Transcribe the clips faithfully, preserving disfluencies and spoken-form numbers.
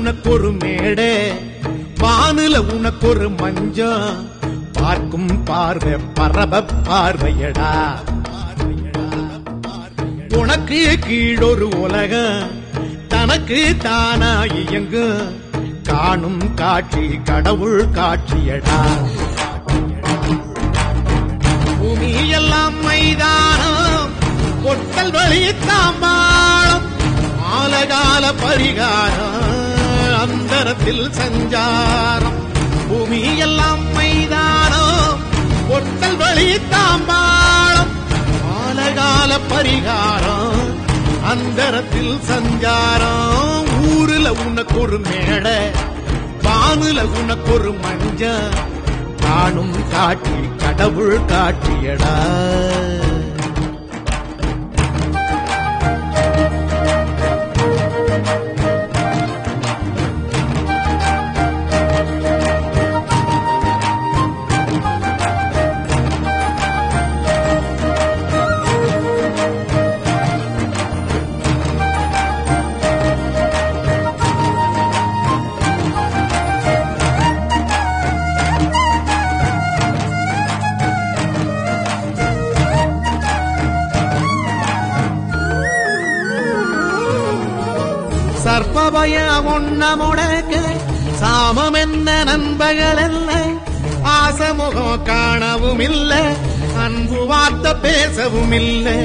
உனக்கொரு மேடை, வானுல உனக்கொரு மஞ்சம், பார்க்கும் பார்வை பரப பார்வையடா. உனக்கு கீழொரு உலகம், தனக்கு தானா இயங்கு, காணும் காட்சி கடவுள் காட்சியடா. பூமி எல்லாம் மைதானம், பொட்டல் வழி தாம்பாளம், ஆலகால பரிகாரம், அந்தரத்தில் சஞ்சாரம். பூமி எல்லாம் மைதானம், பொட்டல் வழி தாம்பாளம், ஆலகால பரிகாரம், அந்தரத்தில் சஞ்சாரம். ஊருல உனக்கொரு மேடை, வானுல உனக்கொரு மஞ்சள், காணும் காட்சி கடவுள் காட்சியடா. சர்ப்பபய ஒன்ன முடக்கு, சாமம் என்ன நண்பர்கள் அல்ல, ஆசமுகம் காணவும் இல்லை, அன்பு வார்த்தை பேசவும் இல்லை.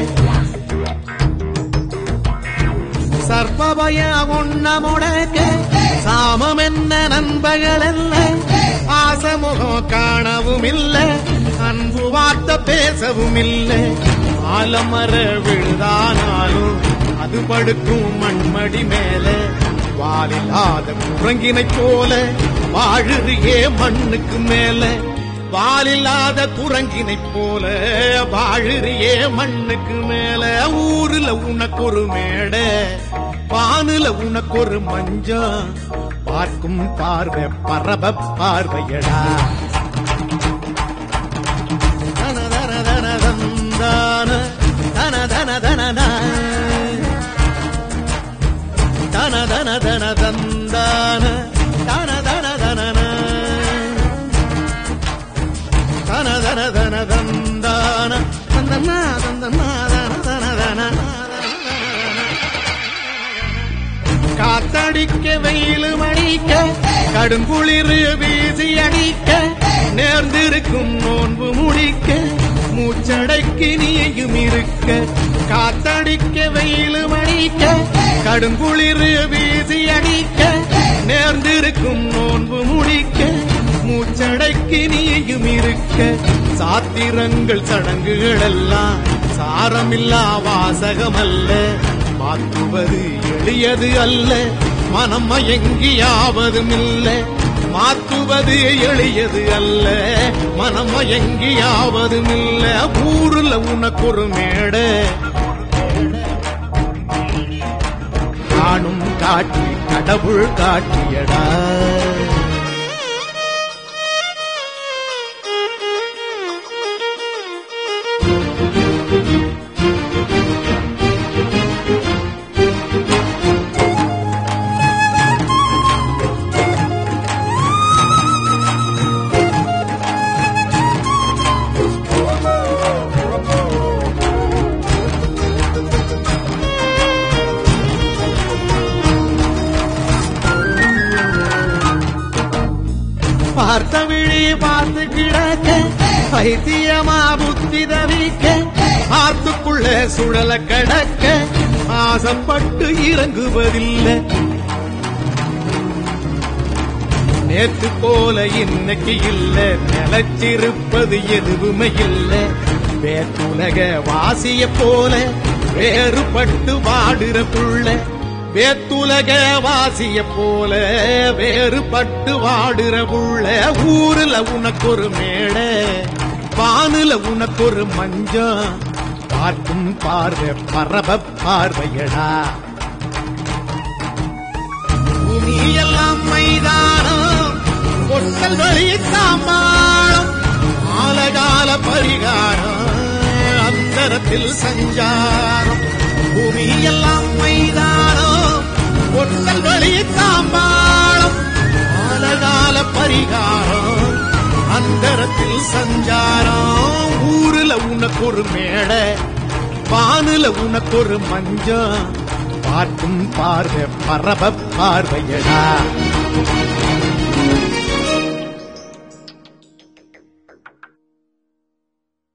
சர்ப்பபய ஒன்ன முடக்கு, சாமம் என்ன நண்பர்கள் அல்ல, ஆசமுகம் காணவும் இல்லை, அன்பு வார்த்தை பேசவும் இல்லை. ஆலமர விழுதானாலும் அது படுக்கும் மண்மடி மேல, வாலில்லாத குரங்கினை போல வாழுறியே மண்ணுக்கு மேல. வாலில்லாத குரங்கினை போல வாழுறியே மண்ணுக்கு மேல. ஊருல உனக்கொரு மேடை, வானுல உனக்கொரு மஞ்சம், பார்க்கும் பார்வை பரப பார்வையடா. தன தன தன தந்தான தன தன தன தன தன தன தந்தான தன தன தன தன தன தன தந்தான தந்தனா தந்தனா தன தன தன. காத்தடிக்க வெயில் மணிக்க, கடுங்குளிர் வீசி அடிக்க, நேர்ந்திருக்கும் நோன்பு முடிக்க, மூச்சடைக்கு நீயும் இருக்க. காத்தடிக்க வெயில் மணிக்க, கடுங்குளிர் வீசி அடிக்க, நேர்ந்திருக்கும் நோன்பு முடிக்க, மூச்சடைக்கு நீயும் இருக்க. சாத்திரங்கள் சடங்குகள் எல்லாம் சாரமில்லா வாசகமல்ல, மாற்றுவது எளியது அல்ல, மனம் மயங்கியாவதும் இல்லை. மாற்றுவது எளியது அல்ல, மனம் மயங்கியாவதும் இல்லை. ஊருல உனக்கொரு மேடை, காணும் காட்சி கடவுள் காட்சியடா. பார்த்த விழி பார்த்து கிடக்க, பைத்தியமா புத்தி தவிக்க, ஆத்துக்குள்ள சுழல கடக்க, ஆசைப்பட்டு இறங்குவதில்லை. நேத்து போல இன்னைக்கு இல்ல, நிலைச்சிருப்பது எதுவுமே இல்ல. வேத்துலக வாசிய போல வேறுபட்டு வாடுற புள்ள, வேத்துலக வாசிய போல வேறுபட்டு வாடுற புள்ள. ஊருல உனக்கொரு மேடை, வானுல உனக்கொரு மஞ்சம், பார்க்கும் பார்வை பரப பார்வையடா. பூமி எல்லாம் மைதானம், பொட்டல் வழி தாம்பாளம், ஆலகால பரிகாரம், அந்தரத்தில் சஞ்சாரம். பூமி எல்லாம் மைதானம், பொட்டல் வழி தாம்பாளம், அதிகாரம், அந்தரத்தில் சஞ்சாரம். ஊருல உனக்கு ஒரு மேடை, வானுல உனக்கு ஒரு மஞ்சம். பார்க்கும் பார்வை பரப பார்வையடா.